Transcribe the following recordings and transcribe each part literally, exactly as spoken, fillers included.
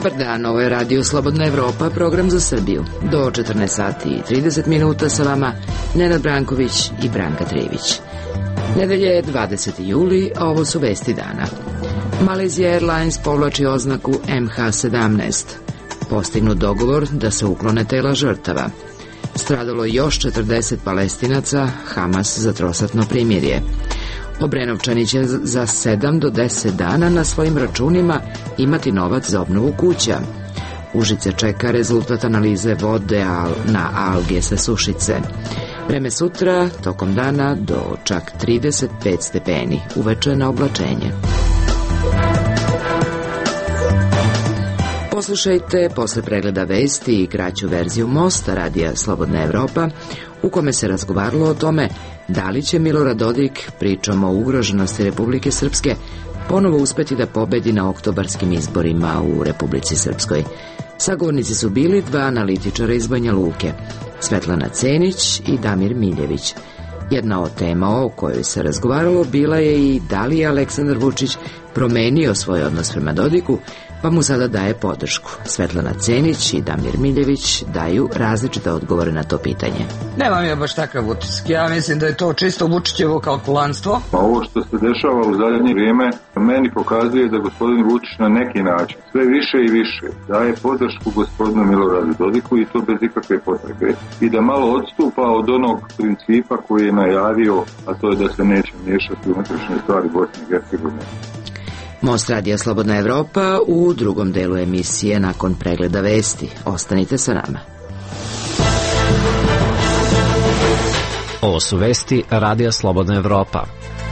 Dobar dan, ovo je Radio Slobodna Evropa, program za Srbiju. Do četrnaest sati i trideset minuta sa vama Nenad Branković i Branka Trijević. Nedelje je dvadeseti juli, a ovo su vesti dana. Malaysia Airlines povlači oznaku M H sedamnaest. Postignut dogovor da se uklone tela žrtava. Stradalo još četrdeset Palestinaca, Hamas za trosatno primirje. Obrenovčani će za sedam do deset dana na svojim računima imati novac za obnovu kuća. Užice čeka rezultat analize vode na alge sa Sušice. Vreme sutra, tokom dana, do čak trideset pet stepeni, uveče na oblačenje. Poslušajte posle pregleda vesti i kraću verziju Mosta radija Slobodna Evropa, u kome se razgovaralo o tome da li će Milorad Dodik, pričom o ugroženosti Republike Srpske, ponovo uspeti da pobedi na oktobarskim izborima u Republici Srpskoj. Sagovornici su bili dva analitičara iz Banja Luke, Svetlana Cenić i Damir Miljević. Jedna od tema o kojoj se razgovaralo bila je i da li je Aleksandar Vučić promenio svoj odnos prema Dodiku, pa mu sada daje podršku. Svetlana Cenić i Damir Miljević daju različite odgovore na to pitanje. Nemam ja baš takav utisak. Ja mislim da je to čisto Vučićevo kalkulantstvo. Pa ovo što se dešava u zadnje vrijeme meni pokazuje da gospodin Vučić na neki način sve više i više daje podršku gospodinu Miloradu Dodiku i to bez ikakve potrebe. I da malo odstupa od onog principa koji je najavio, a to je da se neće miješati u unutrašnje stvari Bosne i Hercegovine. Most radija Slobodna Evropa u drugom delu emisije nakon pregleda vesti. Ostanite sa nama. Ovo su vesti radija Slobodna Evropa.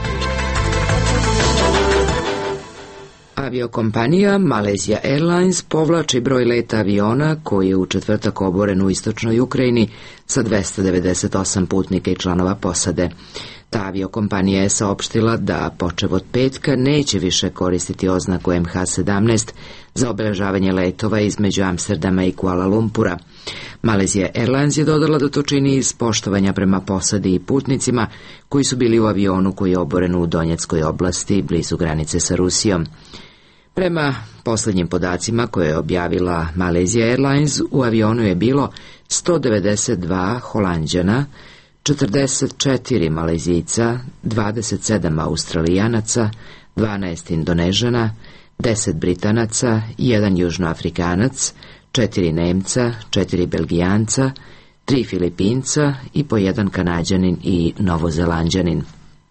Aviokompanija Malaysia Airlines povlači broj leta aviona koji je u četvrtak oboren u istočnoj Ukrajini sa dvesta devedeset osam putnika i članova posade. Ta aviokompanija je saopštila da počev od petka neće više koristiti oznaku M H sedamnaest za obeležavanje letova između Amsterdama i Kuala Lumpura. Malaysia Airlines je dodala da to čini iz poštovanja prema posadi i putnicima koji su bili u avionu koji je oboren u Donjeckoj oblasti blizu granice sa Rusijom. Prema posljednjim podacima koje je objavila Malaysia Airlines, u avionu je bilo sto devedeset dva Holanđana, četrdeset četiri Malezijca, dvadeset sedam Australijanaca, dvanaest Indonežana, deset Britanaca, jedan Južnoafrikanac, četiri Nemca, četiri Belgijanca, tri Filipinca i po jedan Kanađanin i Novozelanđanin.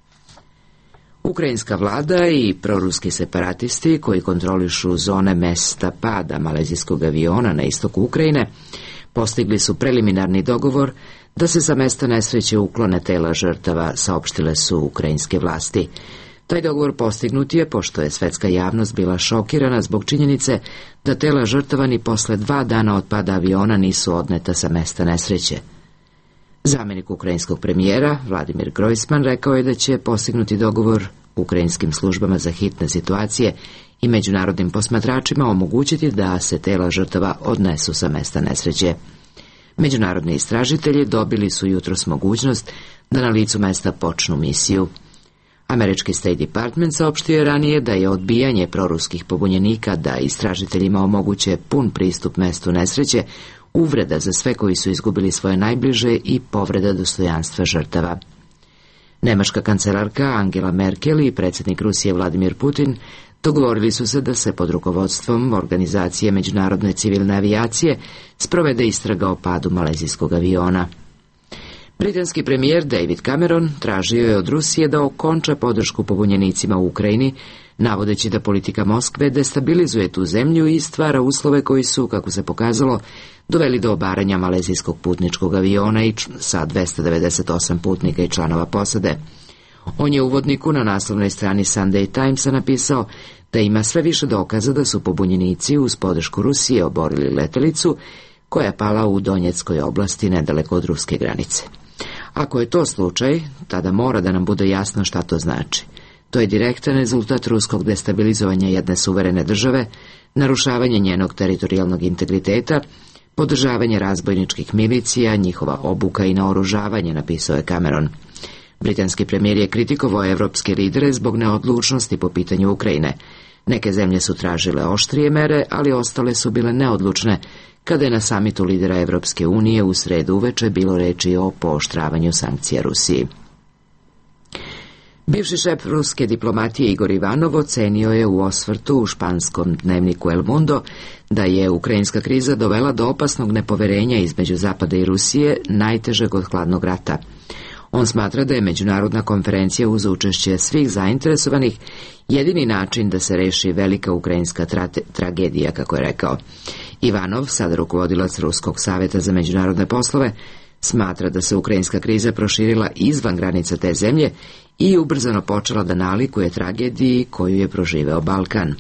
Ukrajinska vlada i proruski separatisti koji kontrolišu zone mesta pada malezijskog aviona na istoku Ukrajine postigli su preliminarni dogovor da se sa mesta nesreće uklone tela žrtava, saopštile su ukrajinske vlasti. Taj dogovor postignut je pošto je svetska javnost bila šokirana zbog činjenice da tela žrtava ni posle dva dana od pada aviona nisu odneta sa mesta nesreće. Zamjenik ukrajinskog premijera Vladimir Grojsman rekao je da će postignuti dogovor ukrajinskim službama za hitne situacije i međunarodnim posmatračima omogućiti da se tela žrtava odnesu sa mesta nesreće. Međunarodni istražitelji dobili su jutros mogućnost da na licu mesta počnu misiju. Američki State Department saopštio je ranije da je odbijanje proruskih pobunjenika da istražiteljima omoguće pun pristup mestu nesreće uvreda za sve koji su izgubili svoje najbliže i povreda dostojanstva žrtava. Nemačka kancelarka Angela Merkel i predsjednik Rusije Vladimir Putin dogovorili su se da se pod rukovodstvom Organizacije međunarodne civilne avijacije sprovede istraga o padu malezijskog aviona. Britanski premijer David Cameron tražio je od Rusije da okonča podršku pobunjenicima u Ukrajini, navodeći da politika Moskve destabilizuje tu zemlju i stvara uslove koji su, kako se pokazalo, doveli do obaranja malezijskog putničkog aviona i sa dvesta devedeset osam putnika i članova posade. On je u uvodniku na naslovnoj strani Sunday Timesa napisao da ima sve više dokaza da su pobunjenici uz podršku Rusije oborili letelicu koja je pala u Donjeckoj oblasti nedaleko od ruske granice. Ako je to slučaj, tada mora da nam bude jasno šta to znači. To je direktan rezultat ruskog destabilizovanja jedne suverene države, narušavanje njenog teritorijalnog integriteta, podržavanje razbojničkih milicija, njihova obuka i naoružavanje, napisao je Cameron. Britanski premijer je kritikovao evropske lidere zbog neodlučnosti po pitanju Ukrajine. Neke zemlje su tražile oštrije mere, ali ostale su bile neodlučne kada je na samitu lidera Evropske unije u sredu uveče bilo reči o pooštravanju sankcija Rusiji. Bivši šef ruske diplomatije Igor Ivanov ocenio je u osvrtu u španskom dnevniku El Mundo da je ukrajinska kriza dovela do opasnog nepoverenja između Zapada i Rusije, najtežeg od hladnog rata. On smatra da je međunarodna konferencija uz učešće svih zainteresovanih jedini način da se reši velika ukrajinska tra- tragedija, kako je rekao. Ivanov, sada rukovodilac Ruskog savjeta za međunarodne poslove, smatra da se ukrajinska kriza proširila izvan granica te zemlje i ubrzano počela da nalikuje tragediji koju je proživeo Balkan.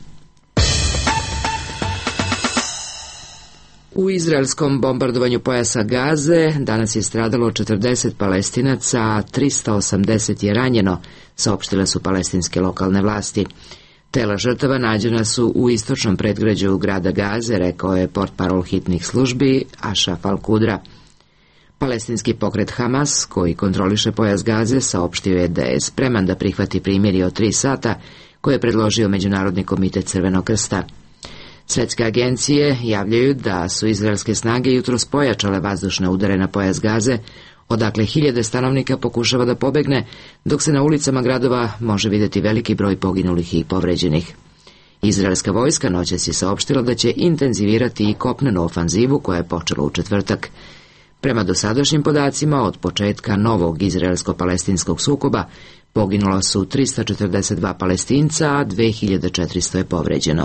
U izraelskom bombardovanju pojasa Gaze danas je stradalo četrdeset Palestinaca, a trista osamdeset je ranjeno, saopštile su palestinske lokalne vlasti. Tela žrtava nađena su u istočnom predgrađu grada Gaze, rekao je portparol hitnih službi Ašaf Al-Kudra. Palestinski pokret Hamas, koji kontroliše pojas Gaze, saopštio je da je spreman da prihvati primirje od tri sata koje je predložio Međunarodni komitet Crvenog krsta. Svetske agencije javljaju da su izraelske snage jutros pojačale vazdušne udare na pojas Gaze, odakle hiljade stanovnika pokušava da pobegne, dok se na ulicama gradova može vidjeti veliki broj poginulih i povređenih. Izraelska vojska noćas je saopštila da će intenzivirati i kopnenu ofanzivu koja je počela u četvrtak. Prema dosadašnjim podacima, od početka novog izraelsko-palestinskog sukoba poginula su trista četrdeset dva Palestinca, a dve hiljade četiristo je povređeno.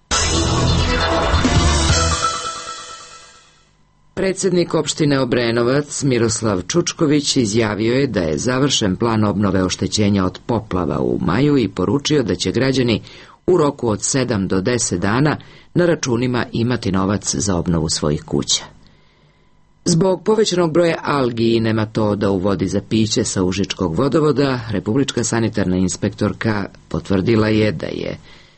Predsjednik opštine Obrenovac Miroslav Čučković izjavio je da je završen plan obnove oštećenja od poplava u maju i poručio da će građani u roku od sedam do deset dana na računima imati novac za obnovu svojih kuća. Zbog povećanog broja algi i nematoda u vodi za piće sa Užičkog vodovoda, Republička sanitarna inspektorka potvrdila je da je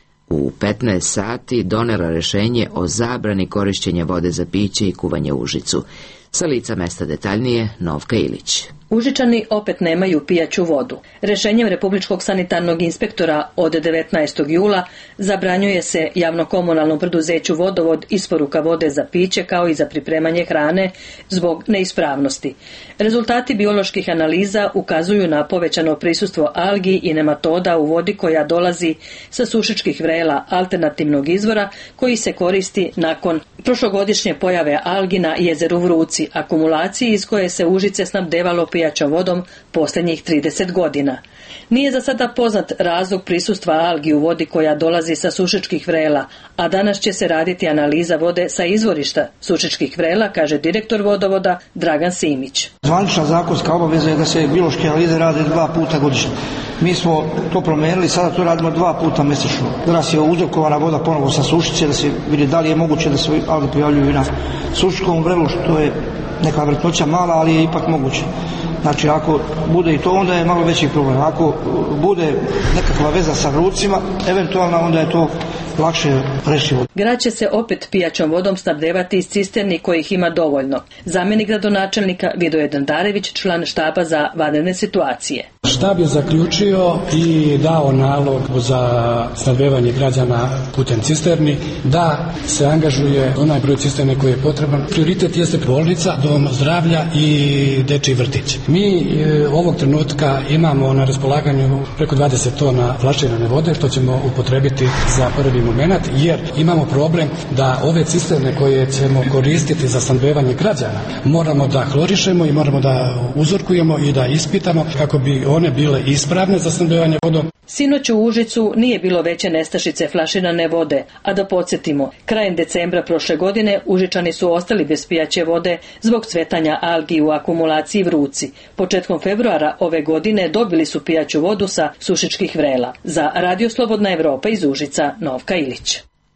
u petnaest sati donela rješenje o zabrani korišćenja vode za piće i kuvanje u Užicu. Sa lica mesta detaljnije Novka Ilić. Užičani opet nemaju pijaću vodu. Rješenjem Republičkog sanitarnog inspektora od devetnaestog jula zabranjuje se javno-komunalnom preduzeću Vodovod isporuka vode za piće kao i za pripremanje hrane zbog neispravnosti. Rezultati bioloških analiza ukazuju na povećano prisustvo algi i nematoda u vodi koja dolazi sa sušičkih vrela alternativnog izvora koji se koristi nakon prošlogodišnje pojave algi na jezeru Vruci, akumulaciji iz koje se Užice snabdevalo pijaćom vodom posljednjih trideset godina. Nije za sada poznat razlog prisustva algi u vodi koja dolazi sa sušičkih vrela, a danas će se raditi analiza vode sa izvorišta sušičkih vrela, kaže direktor vodovoda Dragan Simić. Zvanična zakonska obaveza je da se biološke analize rade dva puta godišnje. Mi smo to promijenili, sada to radimo dva puta mjesečno. Danas je uzorkovana voda ponovo sa sušice da se vidi da li je moguće da se alge pojavljuju i na sušičkom vrelu, što je neka vjerojatnoća mala, ali je ipak moguće. Znači, ako bude i to, onda je malo veći problem. Ako bude nekakva veza sa vrucima, eventualno, onda je to lakše rešivo. Grad će se opet pijaćom vodom snabdevati iz cisterni kojih ima dovoljno. Zamjenik gradonačelnika Vidoje Dandarević, član štaba za vanredne situacije. Štab je zaključio i dao nalog za snabdevanje građana putem cisterni da se angažuje onaj broj cisterne koji je potreban. Prioritet jeste bolnica, dom zdravlja i dečji vrtić. Mi e, ovog trenutka imamo na raspolaganju preko dvadeset tona flaširane vode, što ćemo upotrebiti za prvi moment, jer imamo problem da ove cisterne koje ćemo koristiti za snabdevanje građana moramo da hlorišemo i moramo da uzorkujemo i da ispitamo kako bi one bile ispravne za snabdevanje vodom. Sinoć u Užicu nije bilo veće nestašice flaširane vode, a da podsjetimo, krajem decembra prošle godine Užičani su ostali bez pijaće vode zbog cvetanja algi u akumulaciji Vruci. Početkom februara ove godine dobili su pijaću vodu sa sušičkih vrela. Za Radio Slobodna Evropa iz Užica, Novka Ilić.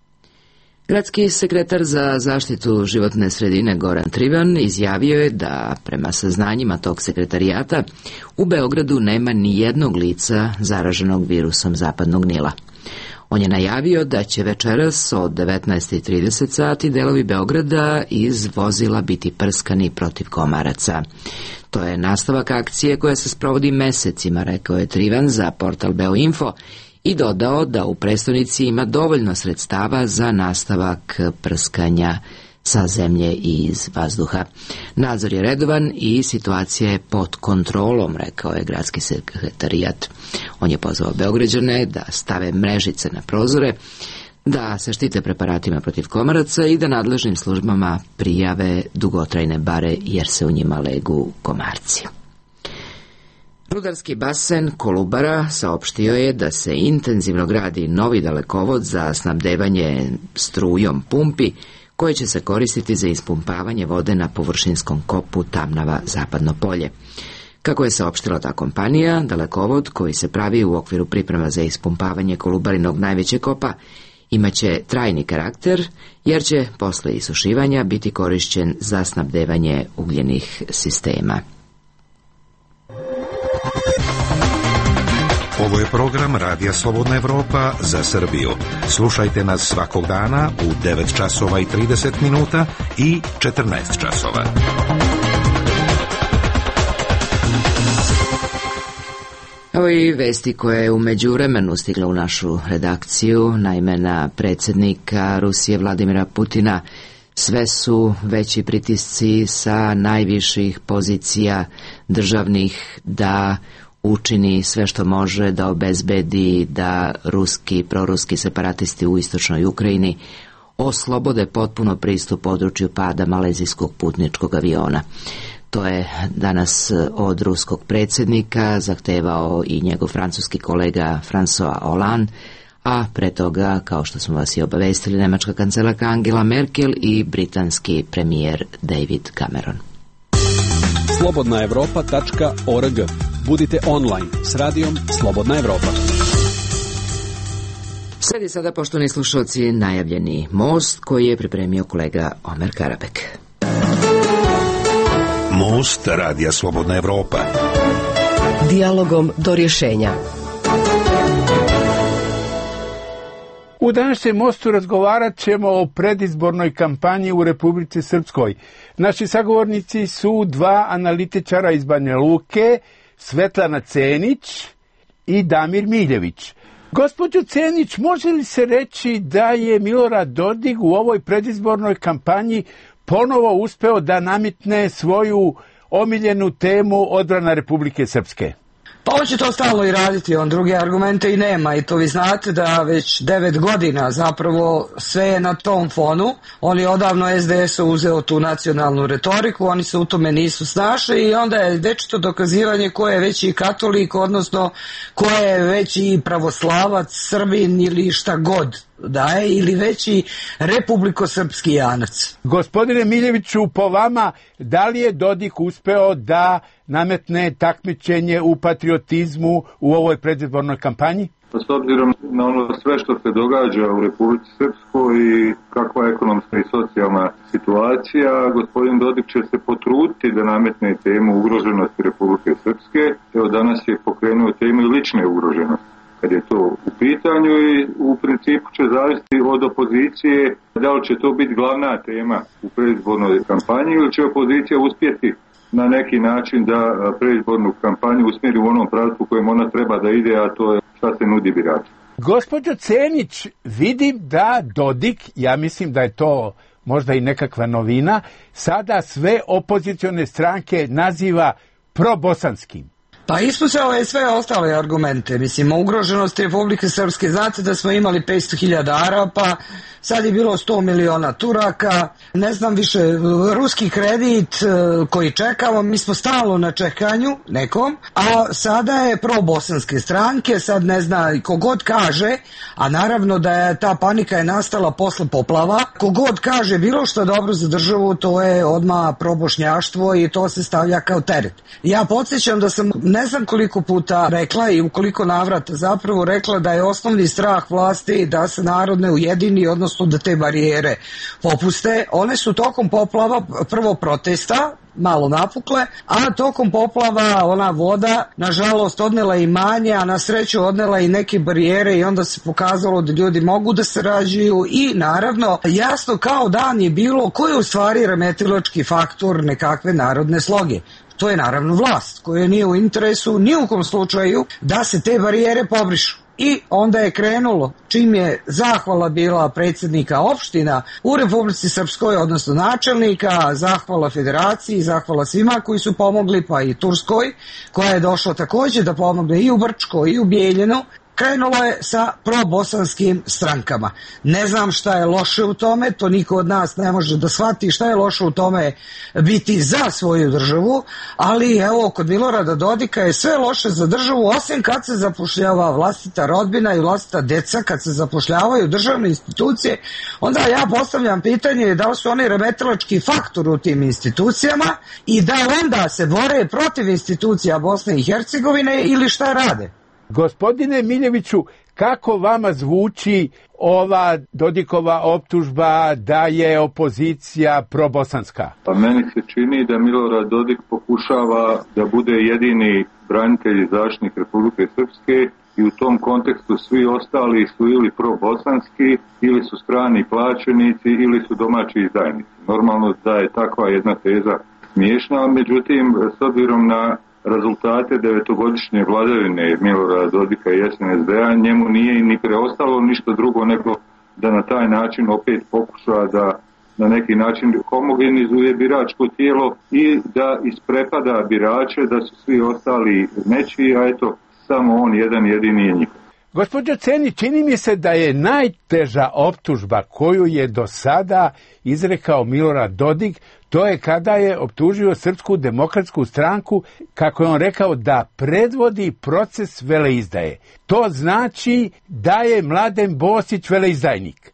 Gradski sekretar za zaštitu životne sredine Goran Trivan izjavio je da, prema saznanjima tog sekretarijata, u Beogradu nema ni jednog lica zaraženog virusom zapadnog Nila. On je najavio da će večeras od devetnaest i trideset sati delovi Beograda iz vozila biti prskani protiv komaraca. To je nastavak akcije koja se sprovodi mesecima, rekao je Trivan za portal Beoinfo, i dodao da u prestonici ima dovoljno sredstava za nastavak prskanja sa zemlje i iz vazduha. Nadzor je redovan i situacija je pod kontrolom, rekao je gradski sekretarijat. On je pozvao Beograđane da stave mrežice na prozore, da se štite preparatima protiv komaraca i da nadležnim službama prijave dugotrajne bare jer se u njima legu komarci. Rudarski basen Kolubara saopštio je da se intenzivno gradi novi dalekovod za snabdevanje strujom pumpi koje će se koristiti za ispumpavanje vode na površinskom kopu Tamnava Zapadno polje. Kako je saopštila ta kompanija, dalekovod koji se pravi u okviru priprema za ispumpavanje Kolubarinog najvećeg kopa imaće trajni karakter jer će posle isušivanja biti korišćen za snabdevanje ugljenih sistema. Ovo je program Radija Slobodna Evropa za Srbiju. Slušajte nas svakog dana u devet časova i trideset minuta i četrnaest časova. Evo i vesti koje je u međuvremenu stigla u našu redakciju. Naime, na predsjednika Rusije Vladimira Putina sve su veći pritisci sa najviših pozicija državnih da učini sve što može da obezbedi da ruski, proruski separatisti u istočnoj Ukrajini oslobode potpuno pristup području pada malezijskog putničkog aviona. To je danas od ruskog predsjednika zahtevao i njegov francuski kolega François Hollande, a pre toga, kao što smo vas i obavestili, nemačka kancelarka Angela Merkel i britanski premijer David Cameron. slobodna evropa tačka org. Budite online s radijom Slobodna Evropa. Sledi sada, poštovani slušalci, najavljeni most koji je pripremio kolega Omer Karabek. Most Radija Slobodna Evropa. Dijalogom do rješenja. U današnjem mostu razgovarat ćemo o predizbornoj kampanji u Republici Srpskoj. Naši sagovornici su dva analitičara iz Banja Luke, Svetlana Cenić i Damir Miljević. Gospođo Cenić, može li se reći da je Milorad Dodik u ovoj predizbornoj kampanji ponovo uspeo da nametne svoju omiljenu temu odbrana Republike Srpske? Pa on će to stalno i raditi, on druge argumente i nema i to vi znate da već devet godina zapravo sve je na tom fonu. On je odavno es de es uzeo tu nacionalnu retoriku, oni se u tome nisu snašli i onda je večito dokazivanje ko je veći katolik, odnosno ko je veći pravoslavac, Srbin ili šta god daje, ili veći republikosrpski janac. Gospodine Miljeviću, po vama, da li je Dodik uspeo da nametne takmičenje u patriotizmu u ovoj predizbornoj kampanji? S obzirom na ono sve što se događa u Republici Srpskoj i kakva je ekonomska i socijalna situacija, gospodin Dodik će se potruditi da nametne temu ugroženosti Republike Srpske. Evo, danas je pokrenuo temu lične ugroženosti kad je to u pitanju i u principu će zavisiti od opozicije da li će to biti glavna tema u predizbornoj kampanji ili će opozicija uspjeti na neki način da predizbornu kampanju usmjeri u onom pravcu u kojem ona treba da ide, a to je šta se nudi biraču. Gospođo Cenić, vidim da Dodik, ja mislim da je to možda i nekakva novina, sada sve opozicione stranke naziva probosanskim. Pa ispucao je sve ostale argumente, mislim, o ugroženosti Republike Srpske. Znate da smo imali petsto hiljada Arapa, sad je bilo sto miliona Turaka, ne znam više, ruski kredit koji čekamo, mi smo stalno na čekanju nekom, a sada je probosanske stranke, sad ne zna kogod kaže, a naravno da je ta panika je nastala posle poplava, kogod kaže bilo što dobro za državu, to je odmah probošnjaštvo i to se stavlja kao teret. Ja podsjećam da sam ne znam koliko puta rekla i u koliko navrata zapravo rekla da je osnovni strah vlasti da se narod ne ujedini, odnosno da te barijere popuste. One su tokom poplava prvo protesta malo napukle, a tokom poplava ona voda nažalost odnela i manje, a na sreću odnela i neke barijere i onda se pokazalo da ljudi mogu da se rađuju i naravno jasno kao dan je bilo ko je u stvari remetilački faktor nekakve narodne sloge. To je naravno vlast koja nije u interesu ni u kom slučaju da se te barijere pobrišu. i onda je krenulo, čim je zahvala bila predsjednika opština u Republici Srpskoj, odnosno načelnika, zahvala federaciji, zahvala svima koji su pomogli, pa i Turskoj, koja je došla također da pomogne i u Brčko i u Bijeljinu, krenulo je sa probosanskim strankama. Ne znam šta je loše u tome, to niko od nas ne može da shvati šta je loše u tome biti za svoju državu, ali evo, kod Milorada Dodika je sve loše za državu, osim kad se zapošljava vlastita rodbina i vlastita deca, kad se zapošljavaju državne institucije, onda ja postavljam pitanje da li su oni remetilački faktor u tim institucijama i da onda se bore protiv institucija Bosne i Hercegovine ili šta rade. Gospodine Miljeviću, kako vama zvuči ova Dodikova optužba da je opozicija probosanska? Pa meni se čini da Milorad Dodik pokušava da bude jedini branitelj i zaštitnik Republike Srpske i u tom kontekstu svi ostali su ili probosanski, ili su strani plaćenici, ili su domaći izdajnici. Normalno da je takva jedna teza smiješna, međutim, s obzirom na rezultate devetogodišnje vladavine Milorada Dodika i es en es de-a, njemu nije ni preostalo ništa drugo nego da na taj način opet pokuša da na neki način homogenizuje biračko tijelo i da isprepada birače, da su svi ostali nečiji, a eto, samo on jedan jedini je njihov. Gospođo Ceni, čini mi se da je najteža optužba koju je do sada izrekao Milorad Dodik, to je kada je optužio Srpsku demokratsku stranku, kako je on rekao, da predvodi proces veleizdaje. To znači da je Mladen Bosić veleizdajnik.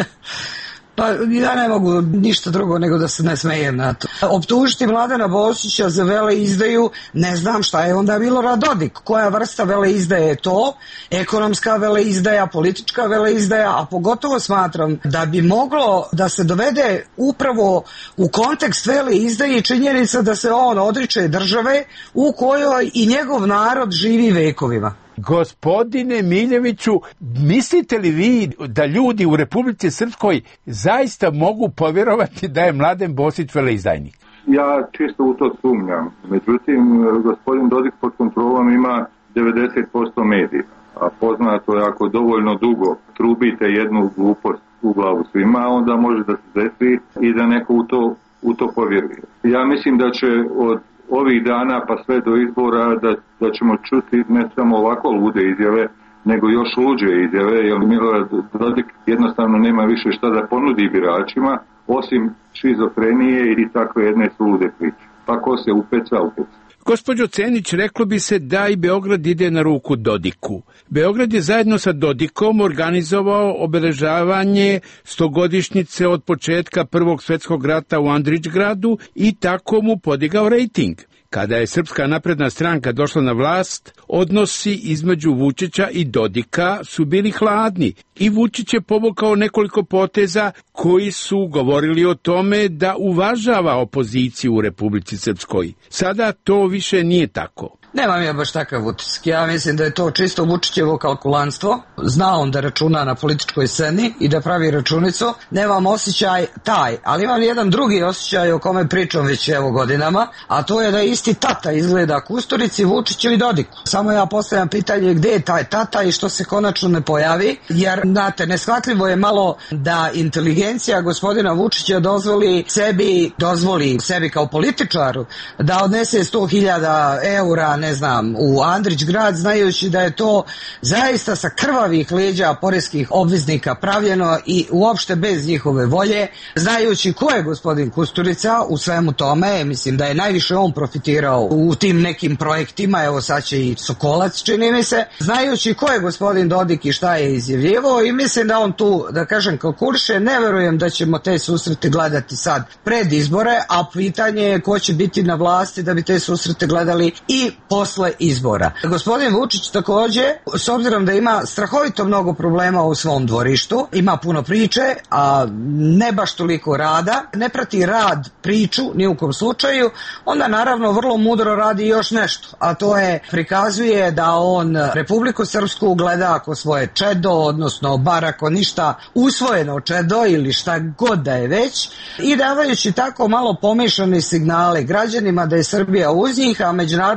Pa ja ne mogu ništa drugo nego da se ne smejem na to. Optužiti Mladena Bosića za veleizdaju, ne znam šta je onda Milorad Dodik. Koja vrsta veleizdaje je to? Ekonomska veleizdaja, politička veleizdaja, a pogotovo smatram da bi moglo da se dovede upravo u kontekst veleizdaje i činjenica da se on odriče države u kojoj i njegov narod živi vekovima. Gospodine Miljeviću, mislite li vi da ljudi u Republici Srpskoj zaista mogu povjerovati da je Mladen Bosić veleizdajnik? Ja čisto u to sumnjam. Međutim, gospodin Dodik pod kontrolom ima devedeset posto medija. A poznato je, ako dovoljno dugo trubite jednu glupost u glavu svima, onda može da se desi i da neko u to, u to povjeruje. Ja mislim da će od ovih dana pa sve do izbora da, da ćemo čuti ne samo ovako lude izjave, nego još luđe izjave, jer Milorad Dodik jednostavno nema više šta da ponudi biračima, osim šizofrenije i takve jedne sulude priče. Pa ko se upeca, upeca. Gospođo Cenić, reklo bi se da i Beograd ide na ruku Dodiku. Beograd je zajedno sa Dodikom organizovao obeležavanje stogodišnjice od početka Prvog svjetskog rata u Andrićgradu i tako mu podigao rejting. Kada je Srpska napredna stranka došla na vlast, odnosi između Vučića i Dodika su bili hladni i Vučić je povukao nekoliko poteza koji su govorili o tome da uvažava opoziciju u Republici Srpskoj. Sada to više nije tako. Nemam ja baš takav utisak. Ja mislim da je to čisto Vučićevo kalkulantstvo. Zna on da računa na političkoj sceni i da pravi računicu. Nemam osjećaj taj, ali imam jedan drugi osjećaj o kome pričam već evo godinama, a to je da isti tata izgleda Kusturici, Vučiću i Dodiku. Samo ja postavljam pitanje gdje je taj tata i što se konačno ne pojavi, jer znate, neshvatljivo je malo da inteligencija gospodina Vučića dozvoli sebi, dozvoli sebi kao političaru da odnese sto hiljada eura, ne znam, u Andrićgrad, znajući da je to zaista sa krvavih leđa poreskih obveznika pravljeno i uopšte bez njihove volje, znajući ko je gospodin Kusturica u svemu tome, mislim da je najviše on profitirao u tim nekim projektima, evo sad će i Sokolac, čini mi se, znajući ko je gospodin Dodik i šta je izjavljivo, i mislim da on tu, da kažem, kalkuliše. Ne verujem da ćemo te susrete gledati sad pred izbore, a pitanje je ko će biti na vlasti da bi te susrete gledali i posle izbora. Gospodin Vučić također, s obzirom da ima strahovito mnogo problema u svom dvorištu, ima puno priče, a ne baš toliko rada, ne prati rad priču ni u kom slučaju, onda naravno vrlo mudro radi još nešto, a to je prikazuje da on Republiku Srpsku gleda ako svoje čedo, odnosno bar ako ništa usvojeno čedo ili šta god da je već, i davajući tako malo pomešane signale građanima da je Srbija uz njih, a međunarodnoj zajednici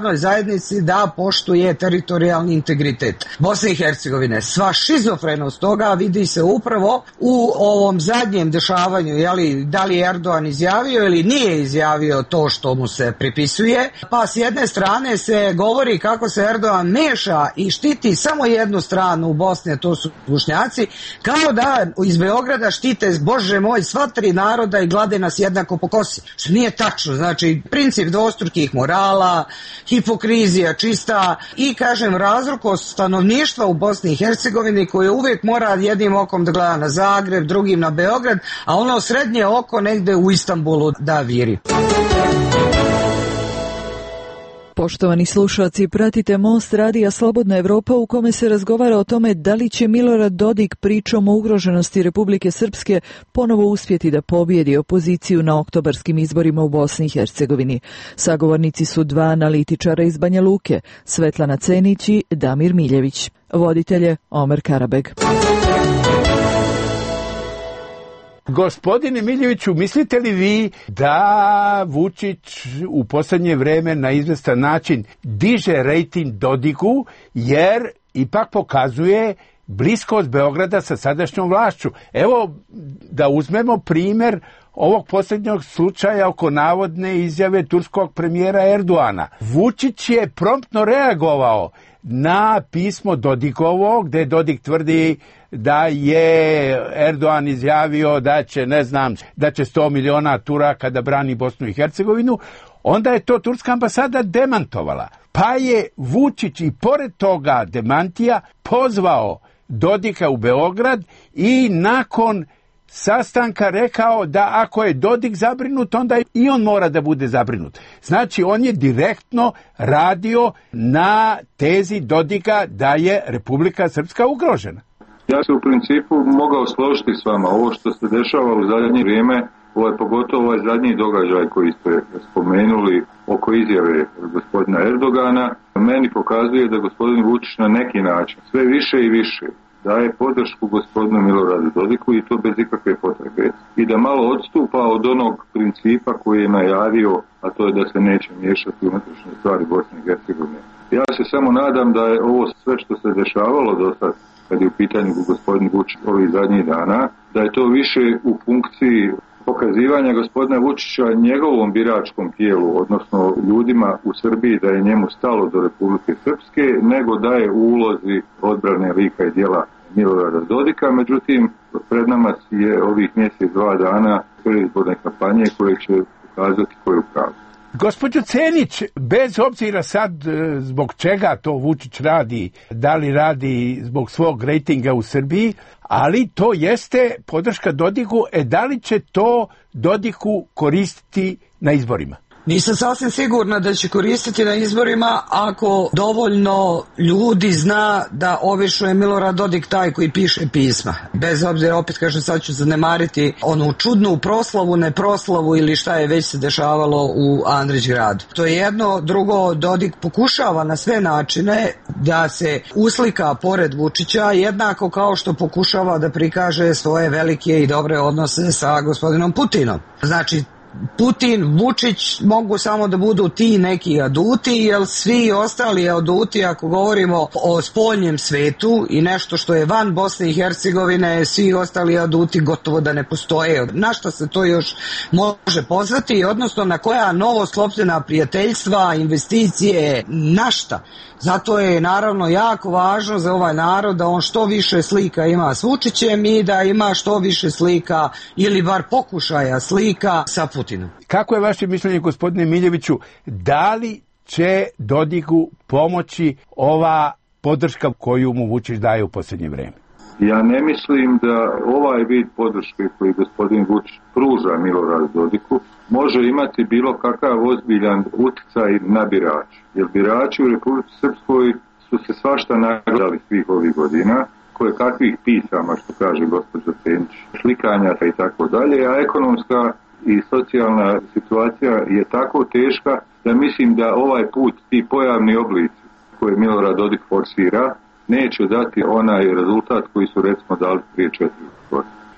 zajednici da poštuje teritorijalni integritet Bosne i Hercegovine. Sva šizofrenost toga vidi se upravo u ovom zadnjem dešavanju, jeli, da li je Erdogan izjavio ili nije izjavio to što mu se pripisuje, pa s jedne strane se govori kako se Erdogan meša i štiti samo jednu stranu u Bosni, a to su Bošnjaci, kao da iz Beograda štite, Bože moj, sva tri naroda i glade nas jednako po kosi. Što nije tačno, znači princip dvostrukih morala, hipokrizija čista i, kažem, razrukost stanovništva u Bosni i Hercegovini koje uvijek mora jednim okom da gleda na Zagreb, drugim na Beograd, a ono srednje oko negde u Istanbulu da viri. Poštovani slušalci, pratite Most radija Slobodna Evropa u kome se razgovara o tome da li će Milorad Dodik pričom o ugroženosti Republike Srpske ponovo uspjeti da pobijedi opoziciju na oktobarskim izborima u Bosni i Hercegovini. Sagovornici su dva analitičara iz Banja Luke, Svetlana Cenić i Damir Miljević. Voditelje Omer Karabeg. Gospodine Miljeviću, mislite li vi da Vučić u posljednje vrijeme na izvestan način diže rejting Dodiku, jer ipak pokazuje bliskost Beograda sa sadašnjom vlašću? Evo, da uzmemo primjer ovog posljednjeg slučaja oko navodne izjave turskog premijera Erdoana. Vučić je promptno reagovao na pismo Dodikovo, gdje Dodik tvrdi da je Erdogan izjavio da će, ne znam, da će sto miliona Turaka da brani Bosnu i Hercegovinu. Onda je to turska ambasada demantovala. Pa je Vučić i pored toga demantija pozvao Dodika u Beograd i nakon sastanka rekao da ako je Dodik zabrinut, onda i on mora da bude zabrinut. Znači, on je direktno radio na tezi Dodika da je Republika Srpska ugrožena. Ja se u principu mogao složiti s vama. Ovo što se dešava u zadnje vrijeme, ovaj, pogotovo ovaj zadnji događaj koji ste spomenuli oko izjave gospodina Erdogana, meni pokazuje da gospodin Vučić na neki način sve više i više daje podršku gospodinu Miloradu Dodiku i to bez ikakve potrebe. I da malo odstupa od onog principa koji je najavio, a to je da se neće miješati u unutrašnje stvari Bosne i Hercegovine. Ja se samo nadam da je ovo sve što se dešavalo do sad, kad je u pitanju gospodin Vučić ovih zadnjih dana, da je to više u funkciji pokazivanja gospodina Vučića njegovom biračkom tijelu, odnosno ljudima u Srbiji, da je njemu stalo do Republike Srpske, nego da je u ulozi odbrane lika i djela Milorada Dodika. Međutim, pred nama je ovih mjesec dva dana predizborne kampanje koje će pokazati koju pravu. Gospođo Cenić, bez obzira sad zbog čega to Vučić radi, da li radi zbog svog rejtinga u Srbiji, ali to jeste podrška Dodiku, e da li će to Dodiku koristiti na izborima? Nisam sasvim sigurna da će koristiti na izborima ako dovoljno ljudi zna da obično je Milorad Dodik taj koji piše pisma. Bez obzira, opet kažem, sad ću zanemariti onu čudnu proslavu, neproslavu ili šta je već se dešavalo u Andrićgradu. To je jedno. Drugo, Dodik pokušava na sve načine da se uslika pored Vučića, jednako kao što pokušava da prikaže svoje velike i dobre odnose sa gospodinom Putinom. Znači, Putin, Vučić mogu samo da budu ti neki aduti, jer svi ostali aduti, ako govorimo o spoljnjem svetu i nešto što je van Bosne i Hercegovine, svi ostali aduti gotovo da ne postoje. Na što se to još može pozvati, odnosno na koja novo sklopljena prijateljstva, investicije, na šta? Zato je naravno jako važno za ovaj narod da on što više slika ima s Vučićem i da ima što više slika ili bar pokušaja slika sa Putinom. Kako je vaše mišljenje, gospodine Miljeviću, da li će Dodiku pomoći ova podrška koju mu Vučić daje u posljednje vrijeme? Ja ne mislim da ovaj vid podrške koji gospodin Vučić pruža Miloradu Dodiku može imati bilo kakav ozbiljan utjecaj na birače. Jer birači u Republici Srpskoj su se svašta nagledali svih ovih godina, koje kakvih pisama, što kaže gospođa Cenić, slikanja i tako dalje, a ekonomska i socijalna situacija je tako teška da mislim da ovaj put ti pojavni oblici koje Milorad Dodik forsira neće dati onaj rezultat koji su recimo dali prije četiri godine.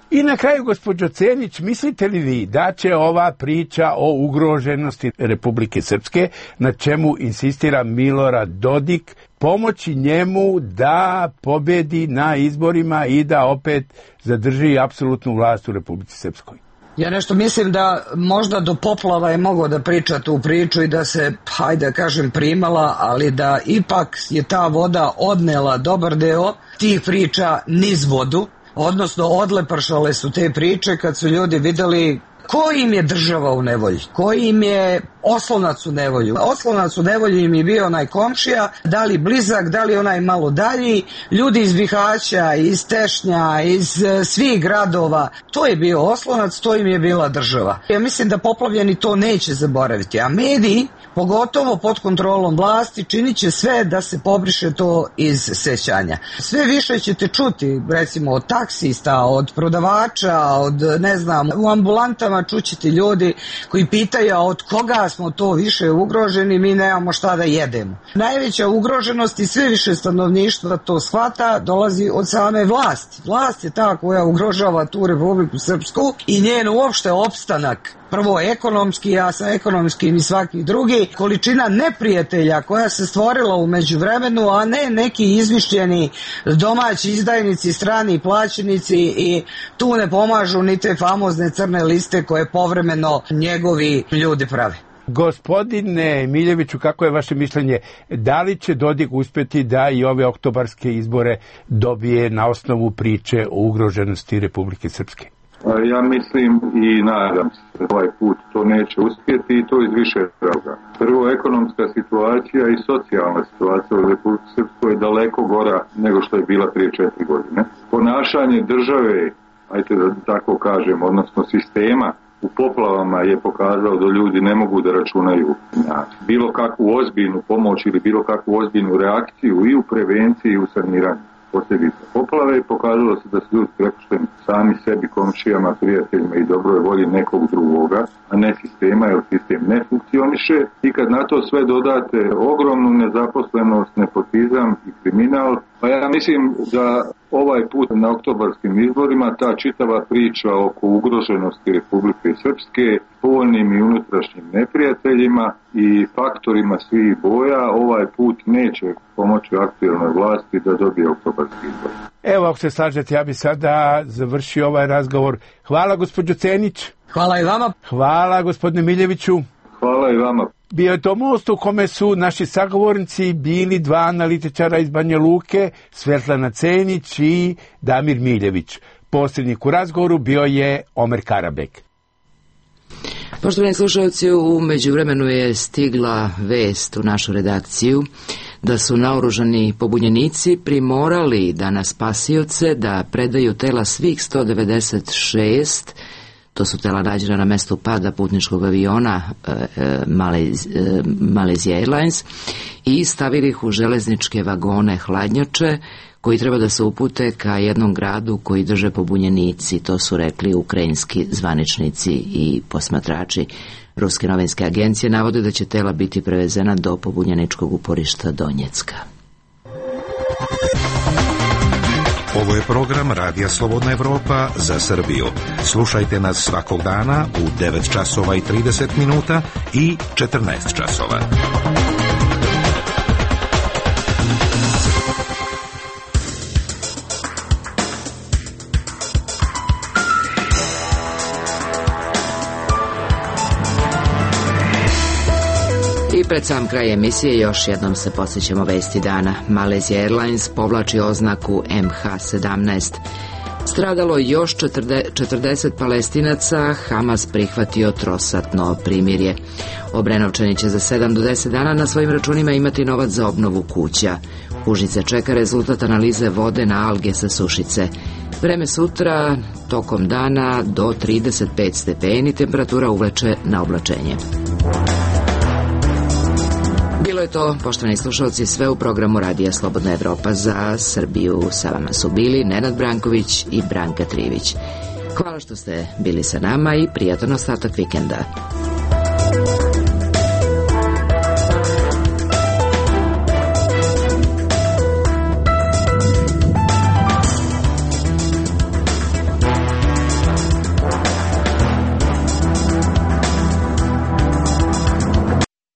I na kraju, gospođo Cenić, mislite li vi da će ova priča o ugroženosti Republike Srpske, na čemu insistira Milorad Dodik, pomoći njemu da pobedi na izborima i da opet zadrži apsolutnu vlast u Republici Srpskoj? Ja nešto mislim da možda do poplava je mogao da priča tu priču i da se, hajde da kažem, primala, ali da ipak je ta voda odnela dobar deo tih priča niz vodu, odnosno odlepršale su te priče kad su ljudi videli ko im je država u nevolji, ko im je oslonac u nevolji. Oslonac u nevolji im je bio onaj komšija, da li blizak, da li onaj malo dalji, ljudi iz Bihaća, iz Tešnja, iz e, svih gradova. To je bio oslonac, to im je bila država. Ja mislim da poplavljeni to neće zaboraviti, a mediji, pogotovo pod kontrolom vlasti, činit će sve da se pobriše to iz sećanja. Sve više ćete čuti, recimo, od taksista, od prodavača, od, ne znam, u ambulantama čućete ljudi koji pitaju od koga smo to više ugroženi, mi nemamo šta da jedemo. Najveća ugroženost i sve više stanovništva to shvata dolazi od same vlasti. Vlast je ta koja ugrožava tu Republiku Srpsku i njen uopšte opstanak. Prvo ekonomski, a sa ekonomskim i svaki drugi, količina neprijatelja koja se stvorila u međuvremenu, a ne neki izmišljeni domaći izdajnici, strani plaćenici, i tu ne pomažu ni te famozne crne liste koje povremeno njegovi ljudi prave. Gospodine Miljeviću, kako je vaše mišljenje? Da li će Dodik uspjeti da i ove oktobarske izbore dobije na osnovu priče o ugroženosti Republike Srpske? Ja mislim i nadam se da ovaj put to neće uspjeti, i to iz više razloga. Prvo, ekonomska situacija i socijalna situacija u Republici Srpskoj je daleko gora nego što je bila prije četiri godine. Ponašanje države, ajte da tako kažem, odnosno sistema u poplavama je pokazao da ljudi ne mogu da računaju na bilo kakvu ozbiljnu pomoć ili bilo kakvu ozbiljnu reakciju i u prevenciji i u saniranju posljedica poplave, i pokazalo se da su ljudi prepušteni sami sebi, komšijama, prijateljima i dobroj volji nekog drugoga, a ne sistema, jer sistem ne funkcioniše. I kad na to sve dodate ogromnu nezaposlenost, nepotizam i kriminal, pa ja mislim da ovaj put na oktobarskim izborima ta čitava priča oko ugroženosti Republike Srpske, povoljnim i unutrašnjim neprijateljima i faktorima svih boja, ovaj put neće pomoći aktualnoj vlasti da dobije oktobarski izbor. Evo, ako se slažete, ja bi sada završio ovaj razgovor. Hvala, gospođo Cenić. Hvala i vama. Hvala, gospodine Miljeviću. Hvala i vama. Bio je to most u kome su naši sagovornici bili dva analitičara iz Banja Luke, Svetlana Cenić i Damir Miljević. Posrednik u razgovoru bio je Omer Karabek. Poštovani slušalci, u međuvremenu je stigla vest u našu redakciju da su naoružani pobunjenici primorali danas spasioce da predaju tela svih sto devedeset šest, to su tela nađena na mestu pada putničkog aviona e, e, Malez, e, Malaysia Airlines, i stavili ih u železničke vagone hladnjače koji treba da se upute ka jednom gradu koji drže pobunjenici. To su rekli ukrajinski zvaničnici i posmatrači. Ruske novinske agencije navode da će tela biti prevezena do pobunjeničkog uporišta Donjecka. Ovo je program Radija Slobodna Evropa za Srbiju. Slušajte nas svakog dana u devet časova i trideset minuta i četrnaest časova. I pred sam kraj emisije još jednom se podsjećamo vesti dana. Malaysia Airlines povlači oznaku M H sedamnaest. Stradalo još četrdeset Palestinaca, Hamas prihvatio trosatno primirje. Obrenovčani će za sedam do deset dana na svojim računima imati novac za obnovu kuća. Užice čeka rezultat analize vode na alge sa Sušice. Vreme sutra, tokom dana do trideset pet stepeni, temperatura uvleče na oblačenje. Bilo je to, poštovani slušalci, sve u programu Radija Slobodna Evropa za Srbiju. Sa vama su bili Nenad Branković i Branka Trivić. Hvala što ste bili sa nama i prijatan ostatak vikenda.